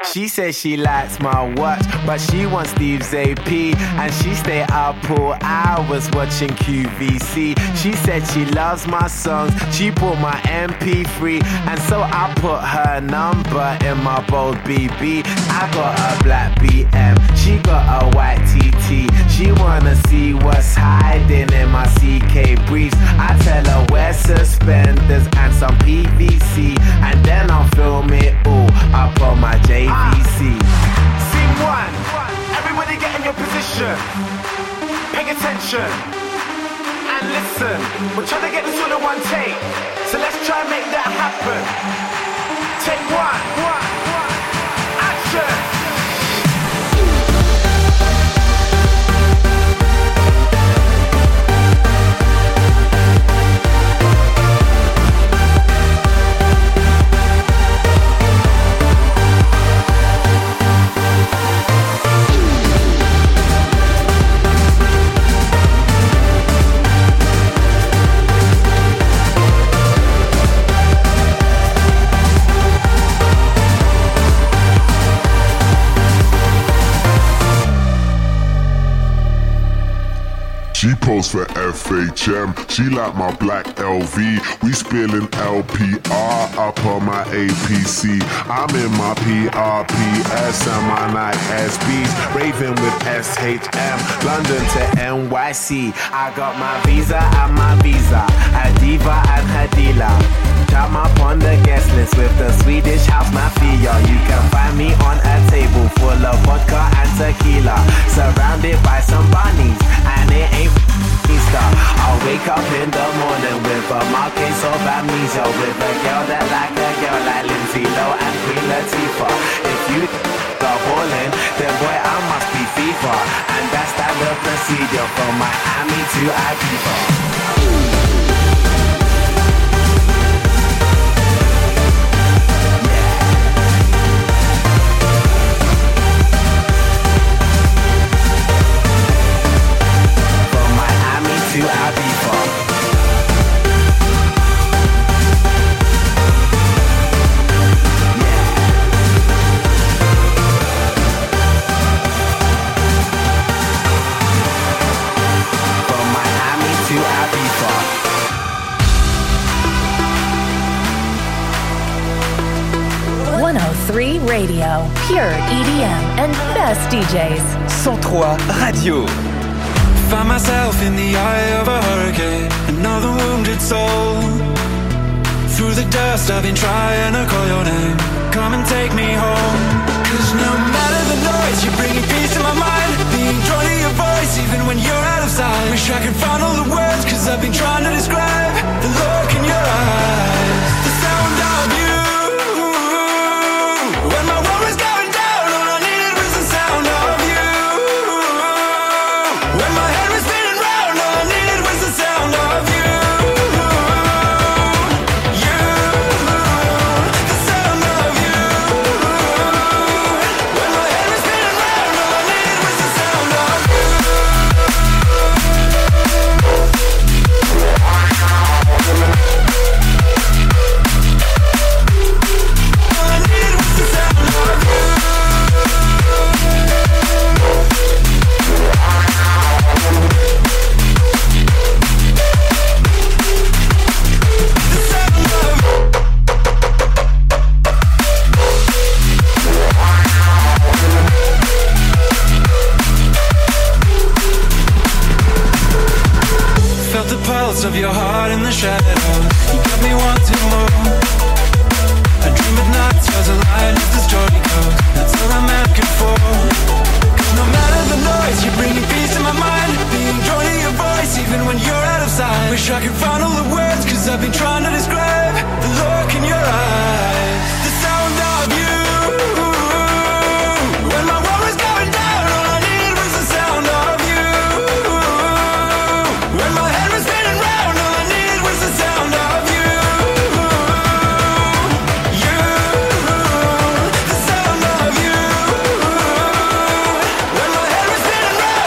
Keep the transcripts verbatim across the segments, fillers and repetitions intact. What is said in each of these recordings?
She says she likes my watch, but she wants Steve's A P, and she stay up all hours watching Q V C. She said she loves my songs, she bought my M P three, and so I put her number in my bold B B. I got a black B M, she got a white T T. She wanna see what's hiding in my C K briefs. I tell her wear suspenders and some P V C, and then I'll film it all up on my J V C. Scene one, everybody get in your position. Pay attention and listen. We're trying to get this all in one take, so let's try and make that happen. Take one, one, one, action. She posed for F H M, she like my black L V. We spilling L P R up on my A P C. I'm in my P R P S and my Nike S Bs, raving with S H M, London to N Y C. I got my visa and my visa, a diva and her dealer. Jam up on the guest list with the Swedish house mafia. You can find me on a table full of vodka and tequila, surrounded by some bunnies, and it ain't Easter. I'll wake up in the morning with a marquise of amnesia, with a girl that like a girl like Lindsay Lohan and Queen Latifah. If you are ballin', then boy I must be FIFA, and that's standard procedure from Miami to Ibiza. To Ibiza. From Miami to Ibiza. one oh three Radio, pure E D M and best D Js. one oh trois Radio. Find myself in the eye of a hurricane, another wounded soul. Through the dust I've been trying to call your name. Come and take me home. Cause no matter the noise, you're bringing peace to my mind. Being drawn to your voice even when you're out of sight. Wish I could find all the words, cause I've been trying to describe the look in your eyes, the sound of you. When my world was going down, all I needed was the sound of you. When my head was spinning round, all I needed was the sound of you. You, the sound of you. When my head was spinning round, all I needed was the sound of you. All I needed was the sound of you. Felt the pulse of your heart in the shadows. You got me wanting more. I dream at night, stars align as the story goes. That's all I'm asking for. Cause no matter the noise, you're bringing peace to my mind. Being drawn to your voice even when you're out of sight. Wish I could find all the words, cause I've been trying to describe the look in your eyes, the sound of you. When my world was going down, all I needed was the sound of you. When my head was spinning round, all I needed was the sound of you. You, the sound of you. When my head was spinning round,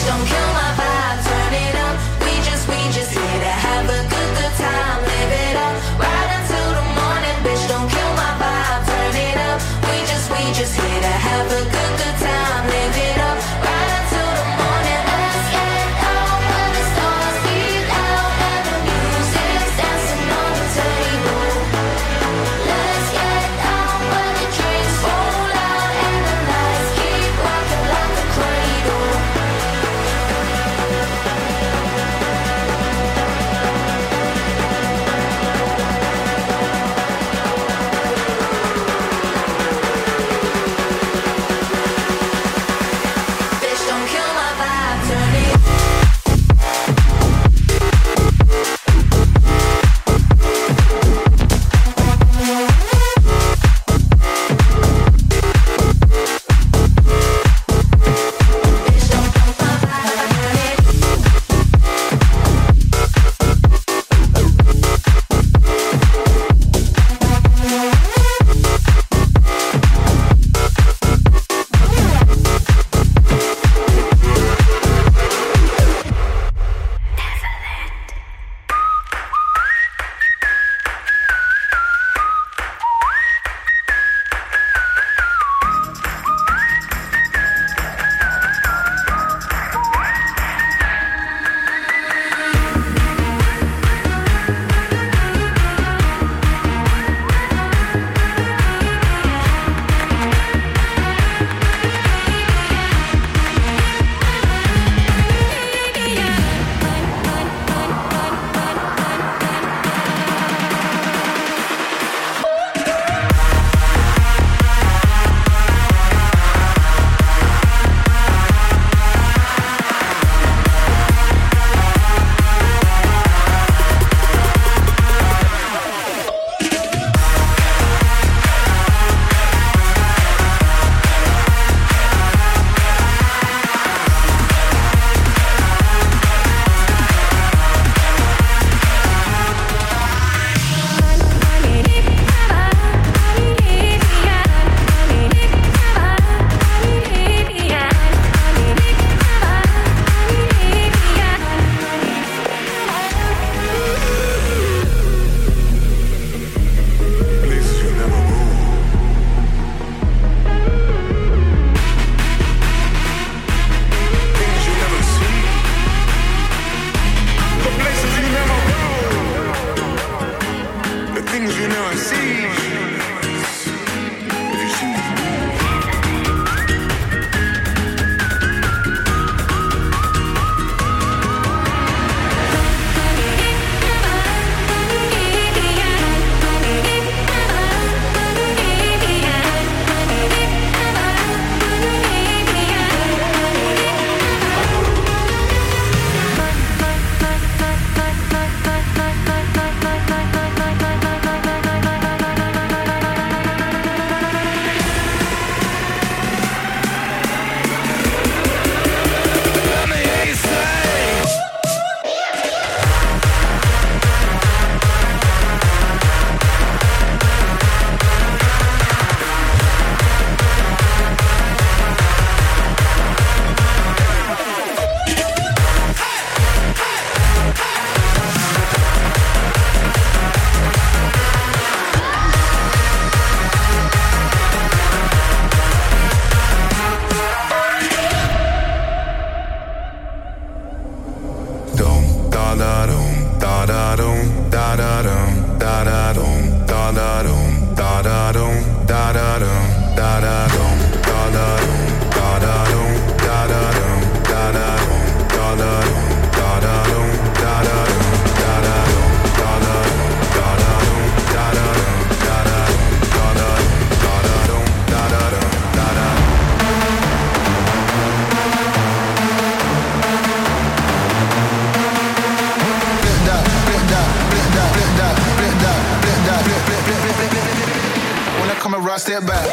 Step back.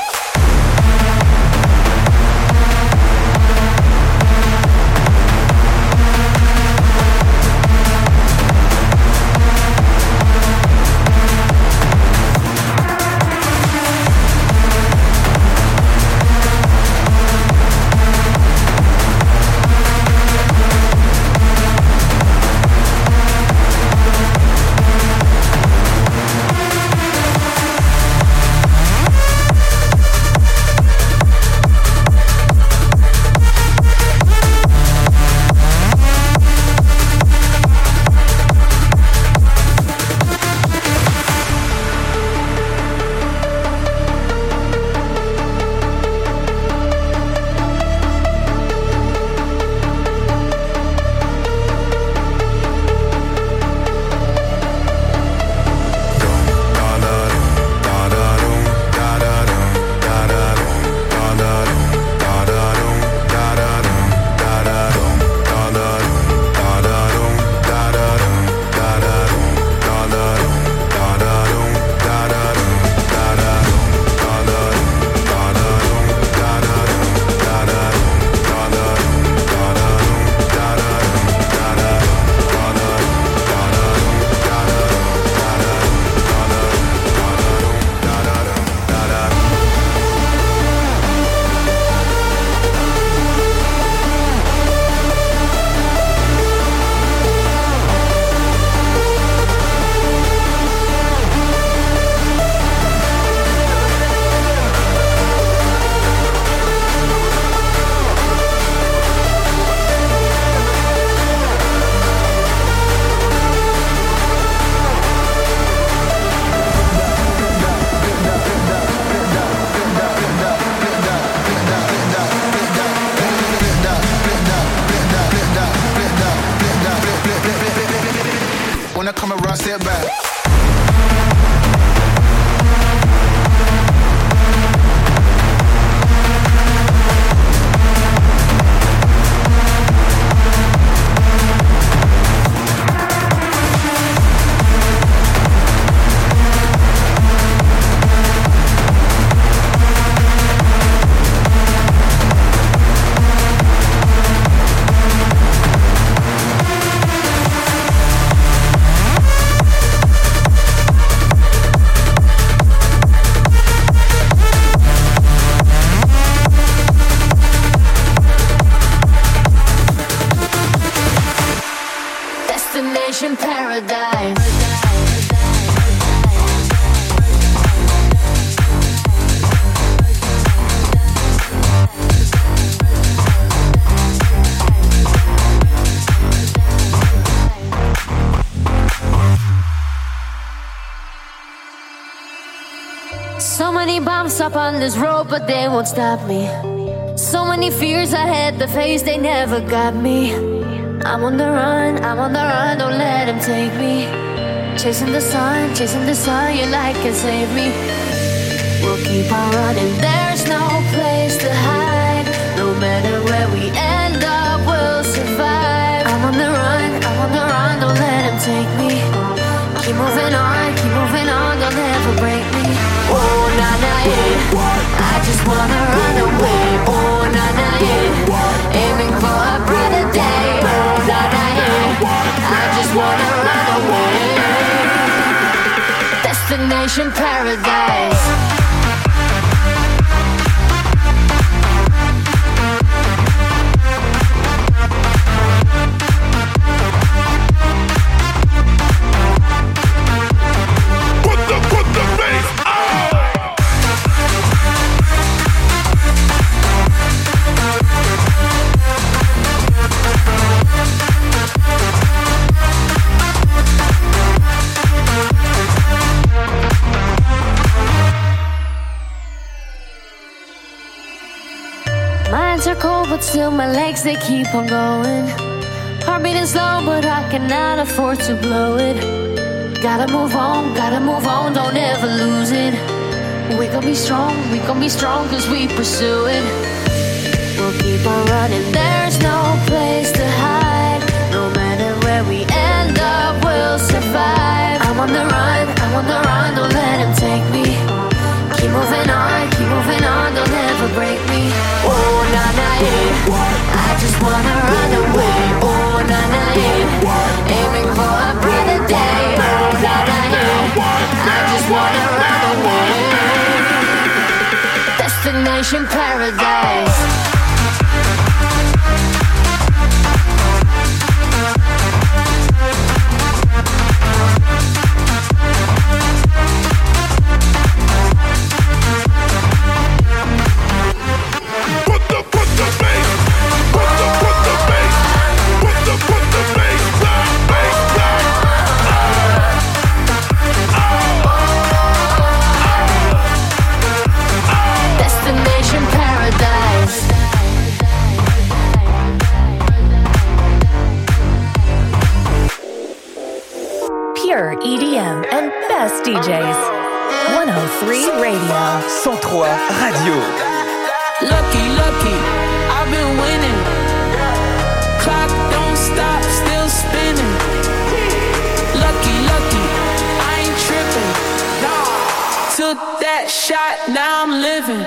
I come around, step back. Up on this road, but they won't stop me. So many fears I had to face, they never got me. I'm on the run, I'm on the run, don't let them take me. Chasing the sun, chasing the sun, your light can save me. We'll keep on running, there's no place to hide. No matter where we end up, we'll survive. I'm on the run, I'm on the run, don't let them take me. Keep moving on, keep moving on, they'll never break me. Oh, na na, yeah. I just wanna run away. Oh, na na, yeah. Aiming for a brighter day. Oh, na na, yeah. I just wanna run away. Destination paradise. But still my legs, they keep on going. Heart beating slow, but I cannot afford to blow it. Gotta move on, gotta move on, don't ever lose it. We gon' be strong, we gon' be strong, cause we pursue it. We'll keep on running, there's no place to hide. No matter where we end up, we'll survive. I'm on the run, I'm on the run, don't let them take me. Keep moving on, keep moving on, they'll never break me. Oh, na na, yeah. I just wanna run away. Oh, na na, yeah. Aiming for a brighter day. Oh, na na, yeah. I just wanna run away. Destination paradise. E D M and best D Js. one oh three Radio. cent trois Radio. Lucky, lucky, I've been winning. Clock don't stop, still spinning. Lucky, lucky, I ain't tripping. Took that shot, now I'm living.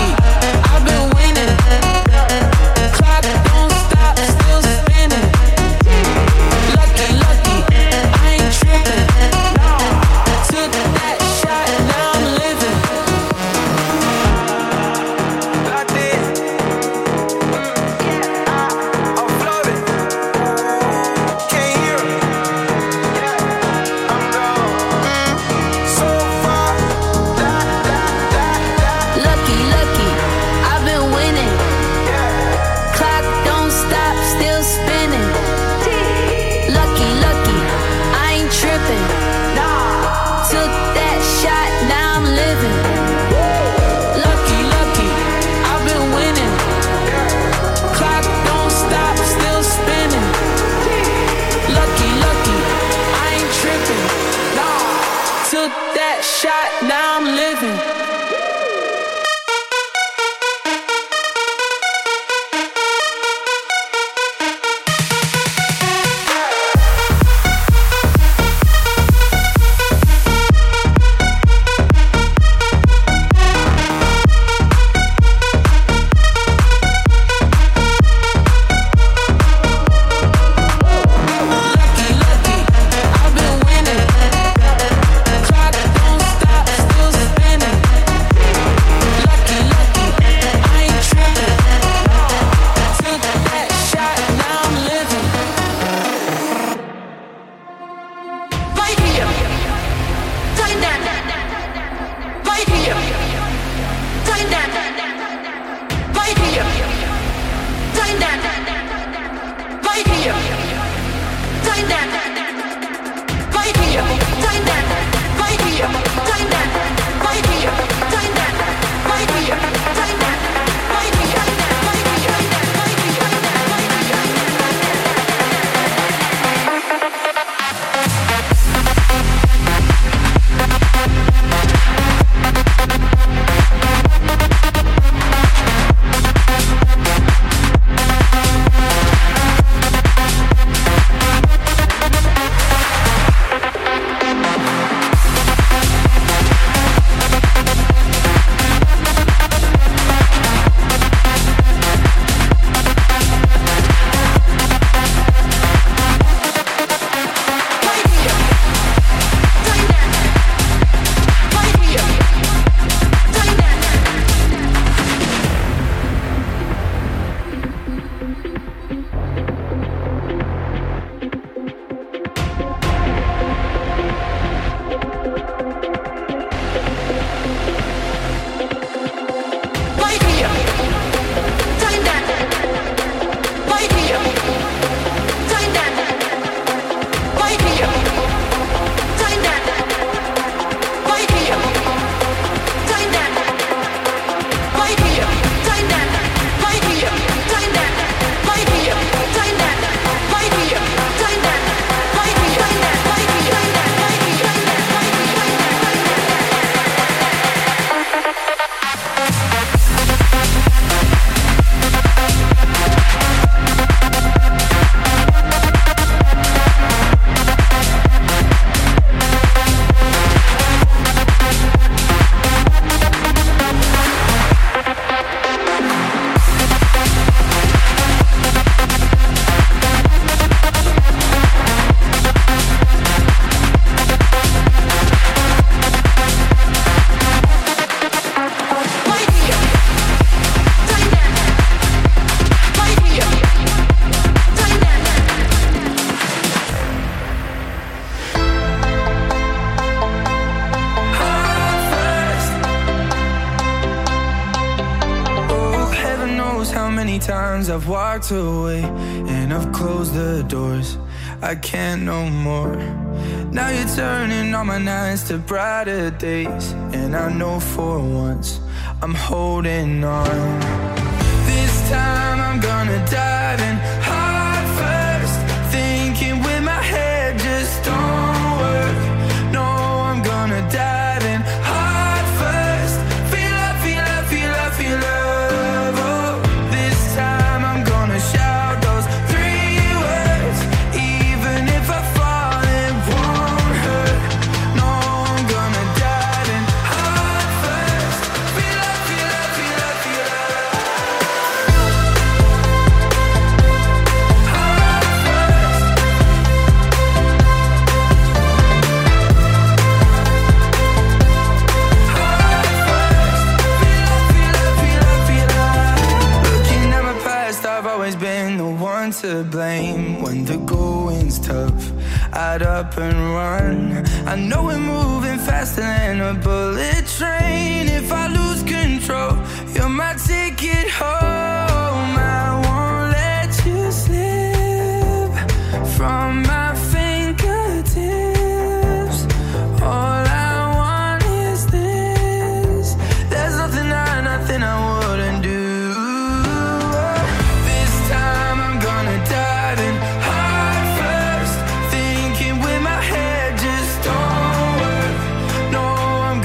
Clock don't stop, still spinning. shot, now I'm living. I've walked away and I've closed the doors. I can't no more. Now you're turning all my nights to brighter days, and I know for once I'm holding on. This time I'm gonna dive in heart first, thinking with my head just don't work. No, I'm gonna dive in heart first. Feel love, feel love, feel love, feel love. Oh, this time I'm gonna shout those three words, even if I fall it won't hurt. No, I'm gonna dive in heart first. Feel love, feel love, feel love, feel love. Heart first. Heart first. Feel love, feel love, feel love, feel love. Looking at my past, I've always been the one to blame. When the going's tough, I'd up and run. I know we're moving faster than a bullet train. If I lose control, you're my ticket home. I won't let you slip from my fingertips. All I want is this. There's nothing I, nothing I wouldn't do. This time I'm gonna dive in heart first, thinking with my head just don't work. No, I'm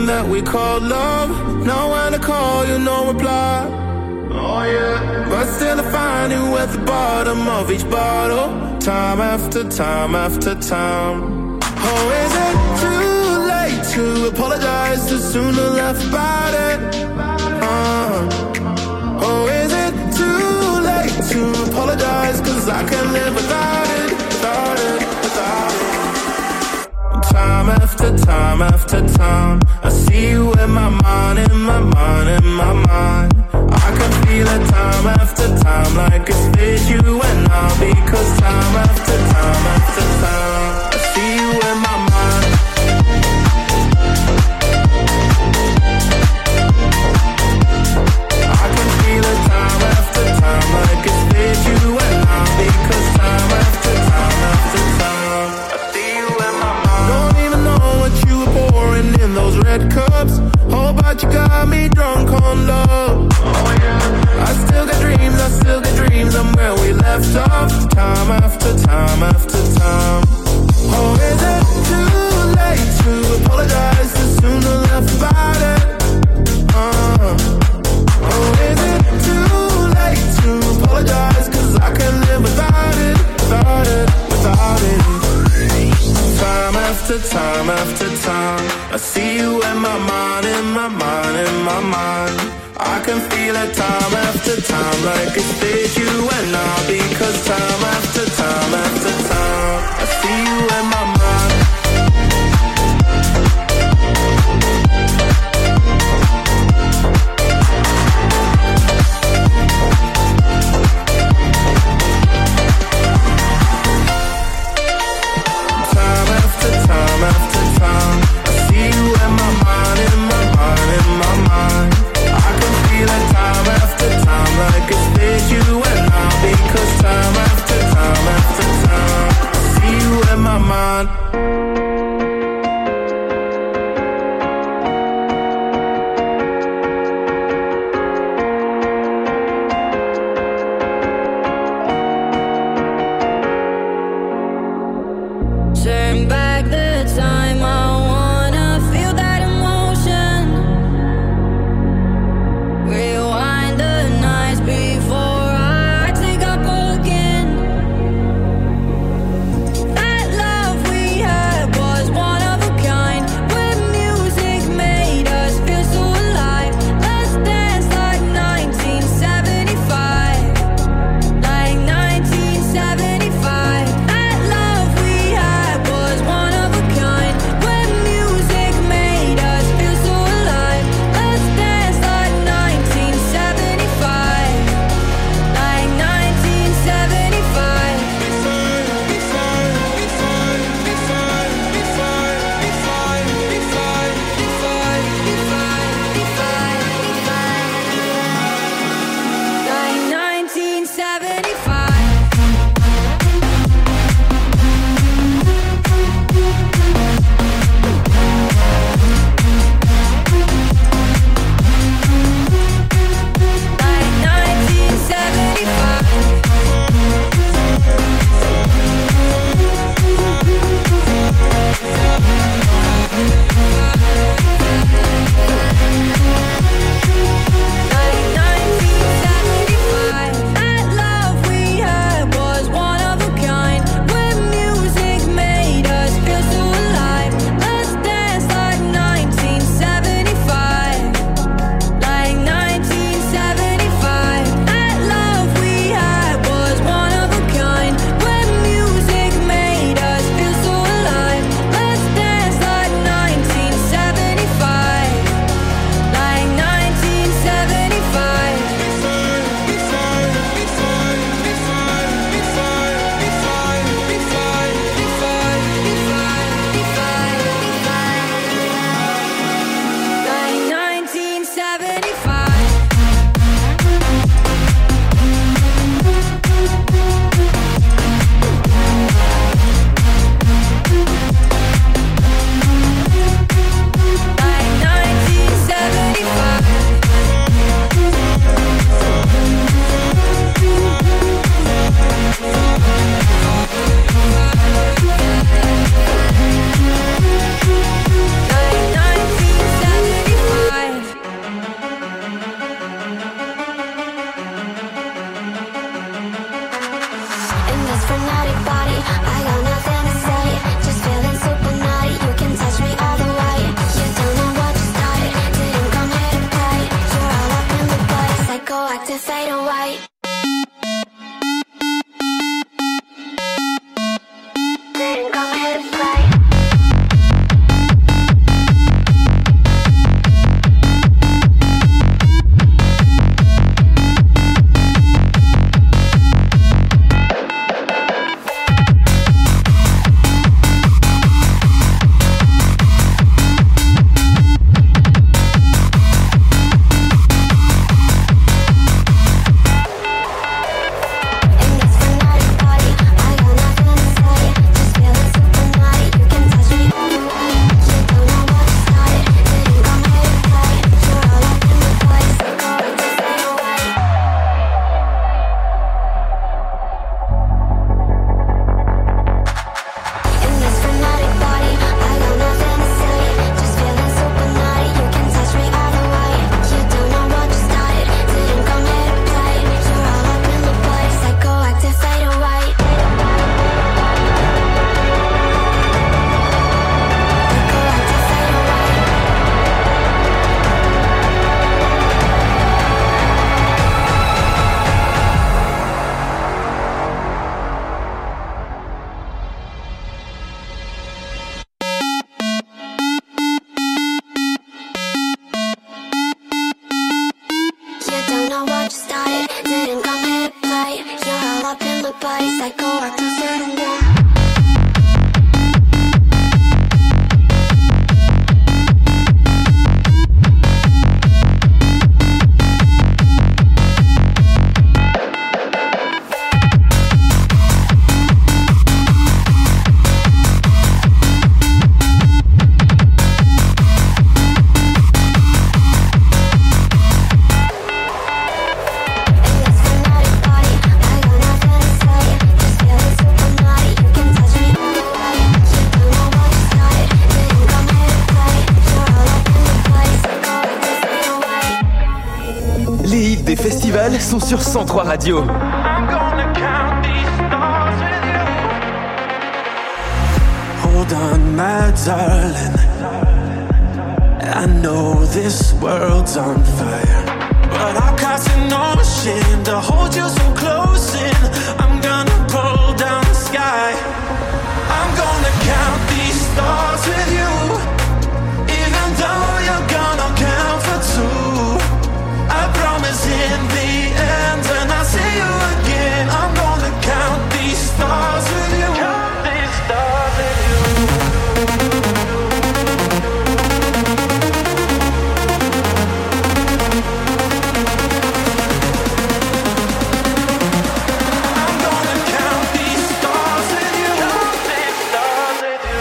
game that we call love. Know when to call, you no reply. Oh yeah. But still I find you at the bottom of each bottle, time after time after time. Oh, is it too late to apologize too soon to laugh about it? Uh, oh, is it too late to apologize? Cause I can't live without it, without it, without it. Time after time after time, I see you in my mind, in my mind, in my mind. I can feel it time after time, like it's fit you and I. Because time after time after time, I see you in my mind. I can feel it time after time, like it's fit you and I. Because time after time after time, I see you in my mind. Don't even know what you were pouring in those red cups. Oh, but you got me drunk on love. Oh yeah. I still got dreams, I still got dreams. I'm where we left off, time after time after time. Oh, is it too late to apologize too soon to laugh about it? Uh, oh, is it too late to apologize? Cause I can't live without it, without it, without it. Time after time after time, I see you in my mind, in my mind, in my mind. I can feel it time after time, like it's fit you and I. Because time after time after time, I see you in my mind. Time after time after time, I see you in my mind, in my mind, in my mind. I can feel it time after time, like it's fit you and I. Because time after time after time, I see you in my mind. Sont sur cent trois Radio. Hold on, my darling. I know this world's on fire, but I'll cross an ocean to hold you so close in. I'm gonna pull down the sky. I'm gonna count these stars with you, even though you're gonna count for two. I promise in the end, and I'll see you again. I'm gonna count these stars with you. Count these stars with you. I'm gonna count these stars with you. Count these stars with you.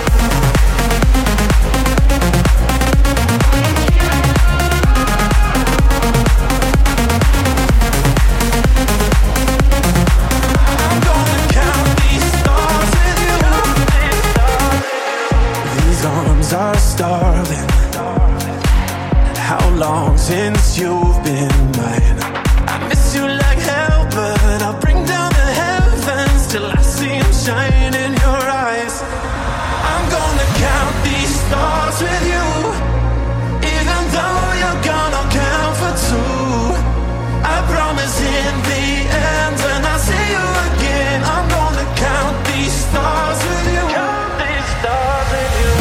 Are starving. How long since you've been mine? I miss you like hell, but I'll bring down the heavens till I see them shine in your eyes. I'm gonna count these stars with you, even though you're gonna count for two. I promise in the end, and I'll see you again. I'm gonna count these stars with you. Count these stars with you.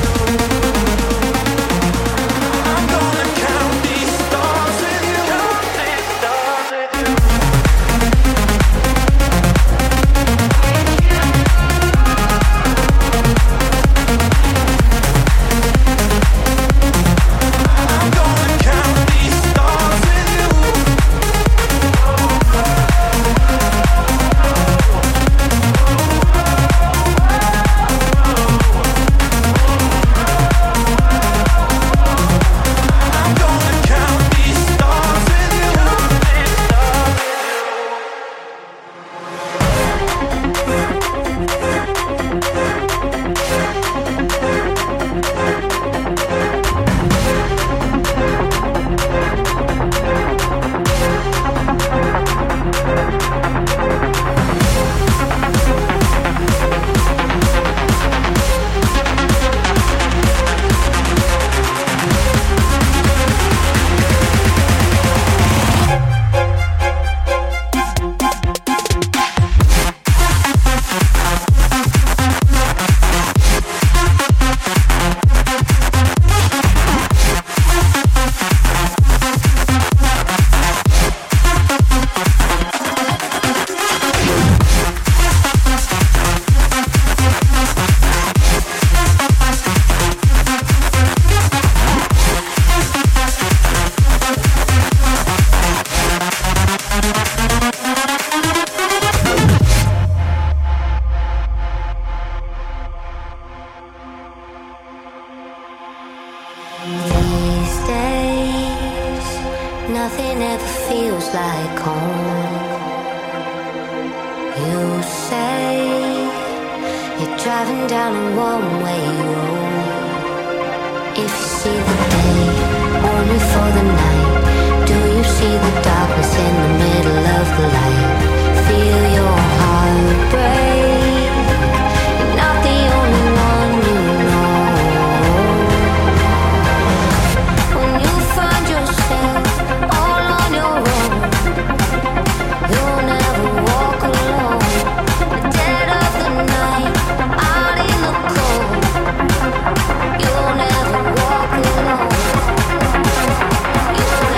nothing ever feels like home. You say you're driving down a one-way road. If you see the day only for the night, do you see the darkness in the middle of the light? Feel your heart break. You're not the only one you know. When you find yourself all on your own, you'll never walk alone. The dead of the night, out in the cold, you'll never walk alone. You'll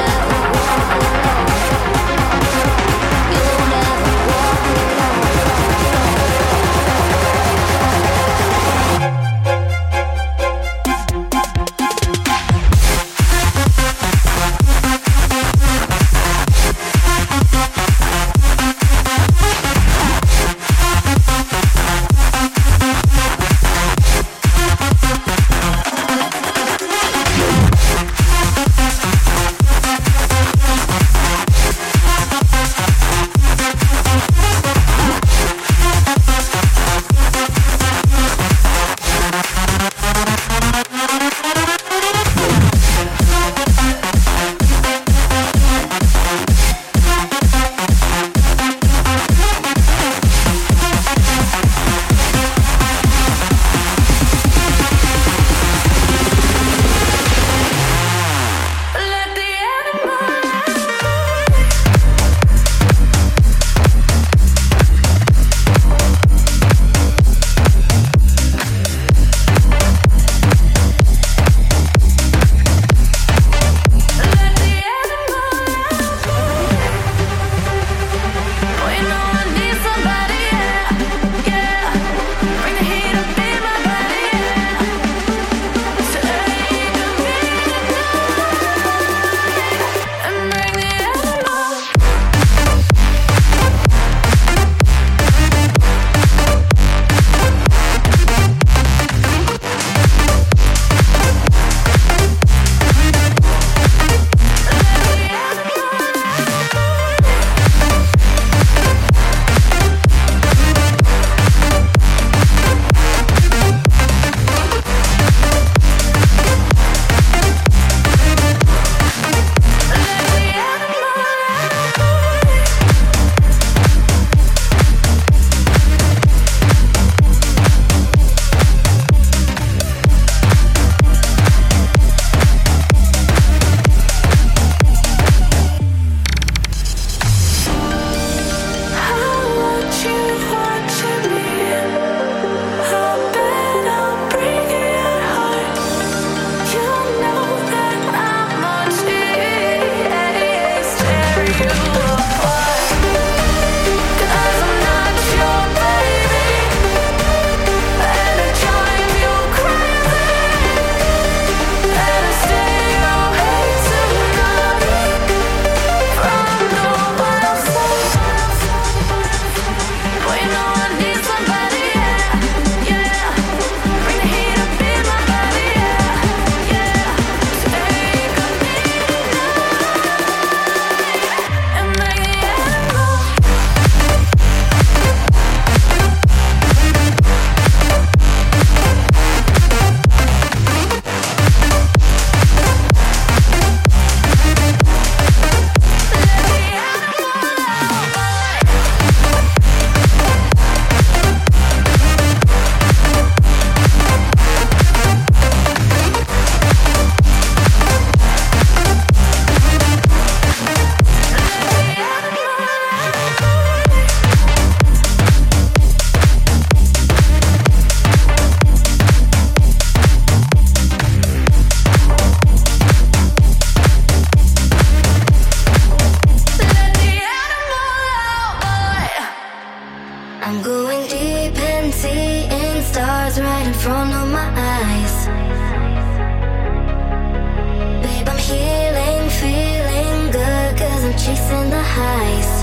the highs.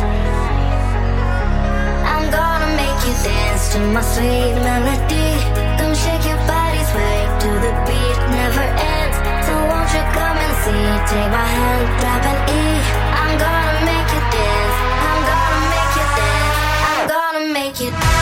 I'm gonna make you dance to my sweet melody. Come shake your body, sway to the beat, never ends. So won't you come and see? Take my hand, drop an E. I'm gonna make you dance. I'm gonna make you dance. I'm gonna make you dance.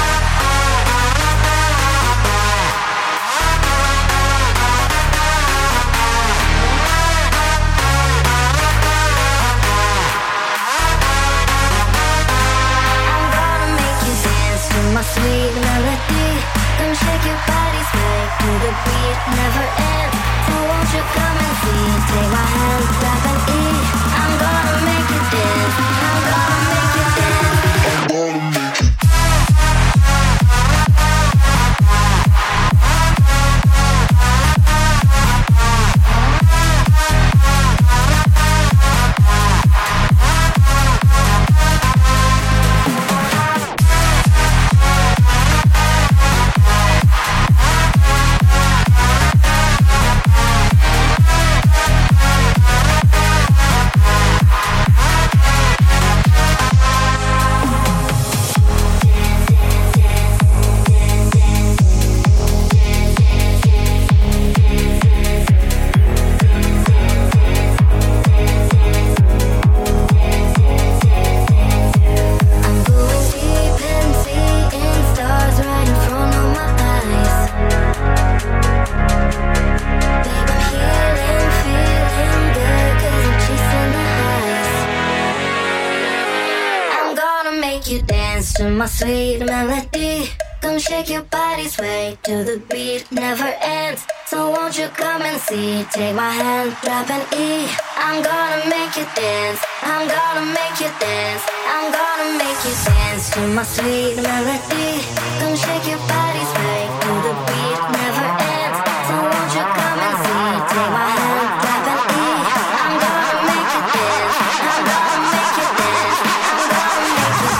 My sweet melody, come shake your body, sway to the beat, never ends. So won't you come and see? Take my hand, grab an E. I'm gonna make you dance. I'm gonna make you dance. I'm gonna make you. My sweet melody, come shake your body, sway to the beat, never ends. So won't you come and see? Take my hand, drop an E. I'm gonna make you dance. I'm gonna make you dance. I'm gonna make you dance to my sweet melody. Come shake your body, sway to the beat, never ends. So won't you come and see? Take my hand, drop an E. I'm gonna make you dance. I'm gonna make you dance. I'm gonna make you dance.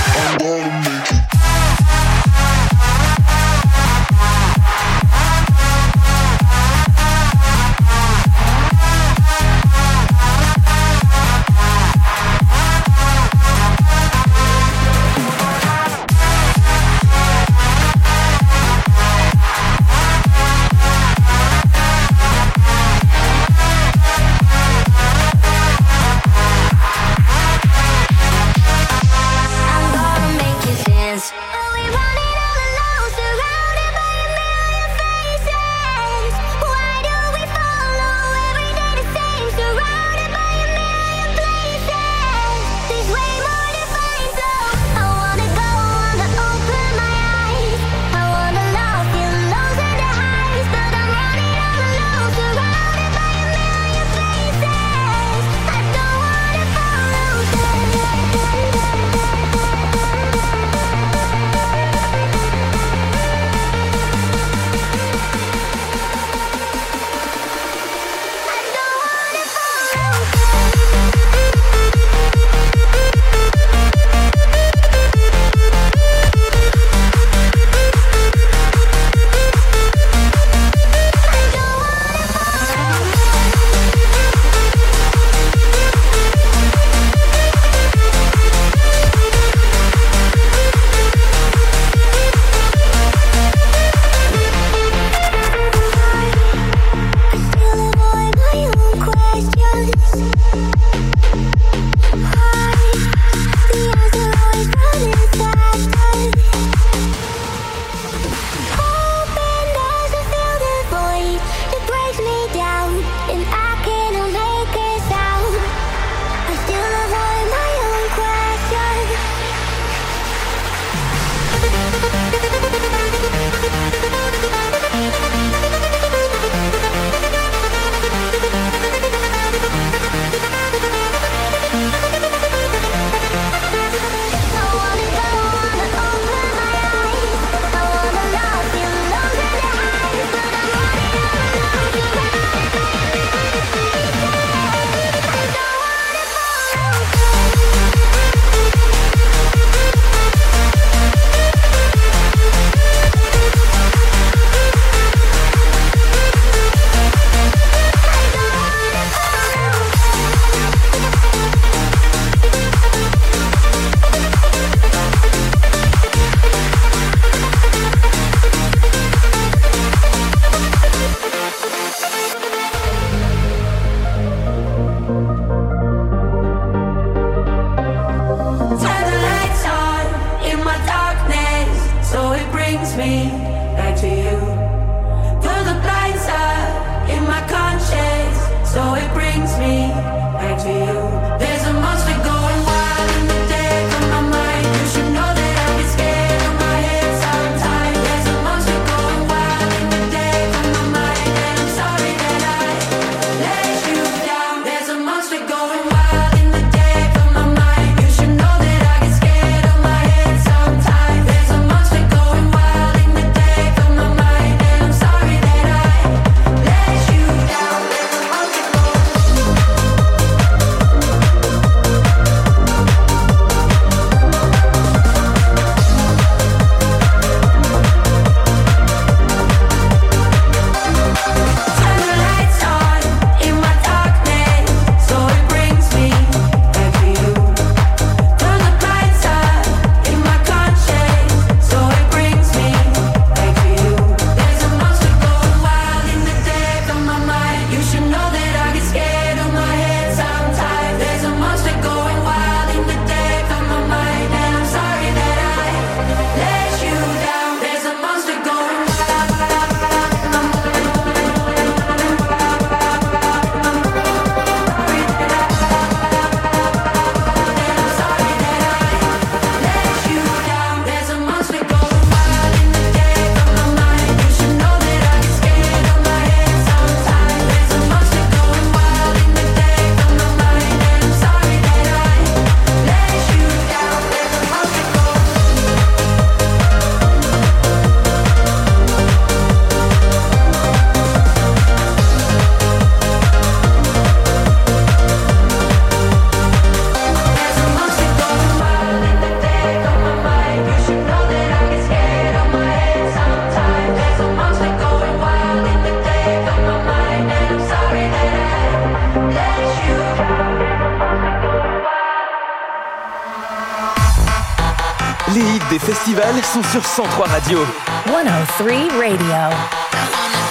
I'm gonna make you me back to you. Through the blind side in my conscience, so it brings me back to you. There's a monster going wild in the dead of my mind. You should know that I get scared of my head sometimes. There's a monster going wild in the dead of my mind, and I'm sorry that I let you down. There's a monster going wild in the dead of my mind. You should know that I get scared of my head sometimes. There's a monster going wild in the dead of my mind, and I'm sorry that I let you down. There's a monster going Turn the lights on in my darkness, so it brings me back to you. Turn the blind side in my conscience, so it brings me back to you. There's a monster going wild in the depth of my mind. You should know that I get scared of my head sometimes. There's a monster going wild in the depth of my mind, and I'm sorry that I let you down. There's a monster going wild. There's a monster going wild in the dead of my mind. You should know that I get scared of my head sometimes. There's a monster going wild in the dead of my mind, and I'm sorry that I let you down. There's a monster going There's a monster going wild in the dead of my mind. You should know that I get scared of my head sometimes. There's a monster going wild in the dead of my mind, and I'm sorry that I let you down. Les hits des festivals sont sur cent trois Radio. one oh three Radio.